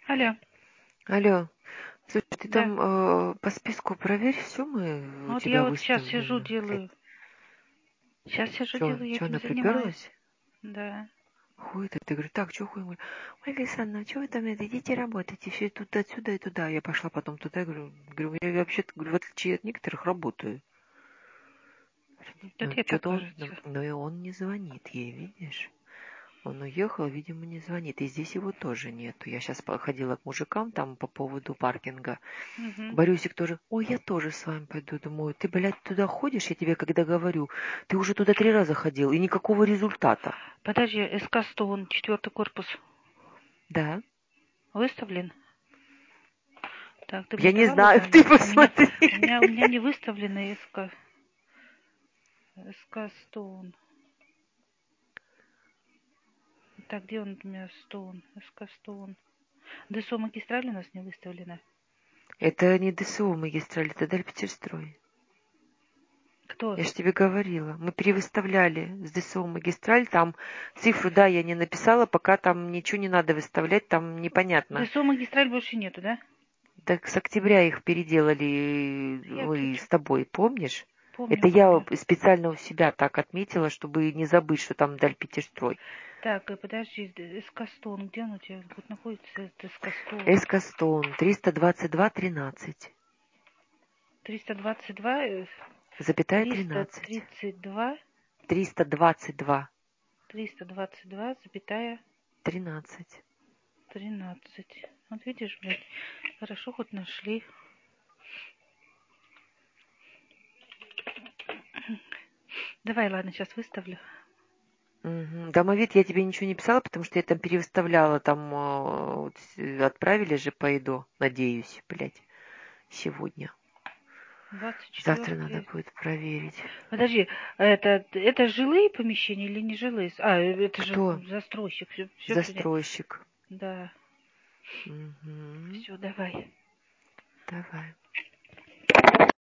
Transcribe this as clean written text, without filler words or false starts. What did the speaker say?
Алло, Алло, слушай, ты да. там по списку проверь, все мы у Вот я тебя вот сейчас сижу, выставлены. делаю. Сейчас сижу, Че, делаю, я этим она занимаюсь. приперлась? Да. Хуй это, ты говоришь, так, что хуй? Ой, Александра, что вы там это, идите работайте, все тут отсюда и туда. Я пошла потом туда, говорю, я вообще-то, говорю, в отличие от некоторых, работаю. Да Ну, тебе так что-то он, кажется. но и он не звонит ей, видишь? Он уехал, видимо, не звонит. И здесь его тоже нету. Я сейчас ходила к мужикам там по поводу паркинга. Угу. Борисик тоже, ой, я тоже с вами пойду. Думаю, ты, блядь, туда ходишь, я тебе когда говорю, ты уже туда 3 раза ходил, и никакого результата. Подожди, СК Стоун, 4-й корпус, Да? выставлен? Так, ты мне Я не давала знаю, ты данные? У меня, посмотри. у меня, у меня не выставлены СК Стоун. Так, где он у меня Стоун? СК Стоун. ДСО магистраль у нас не выставлена. Это не ДСУ магистраль, это Дальпетерстрой. Кто? Я же тебе говорила. Мы перевыставляли с ДСУ магистраль, там цифру, да, я не написала, пока там ничего не надо выставлять, там непонятно. ДСО магистраль больше нету, да? Так с октября их переделали Я мы тут с тобой, помнишь? помню, Это я помню. специально у себя так отметила, чтобы не забыть, что там Дальпетерстрой. Так, подожди, СК Стоун, где он у тебя вот находится, этот СК Стоун? Эскостон 322-13. 322, Запятая 13. 332, 322. 322, запятая 13. 13. Вот видишь, блядь, хорошо хоть нашли. Давай, ладно, сейчас выставлю. Мгм. Домовид я тебе ничего не писала, потому что я там перевыставляла, там отправили же по ИДО, надеюсь, блядь, сегодня. Завтра надо 24. будет проверить. Подожди, это жилые помещения или не жилые? А, это же Кто? застройщик, все понятно. Застройщик. Да, Мгм. все, давай. Давай.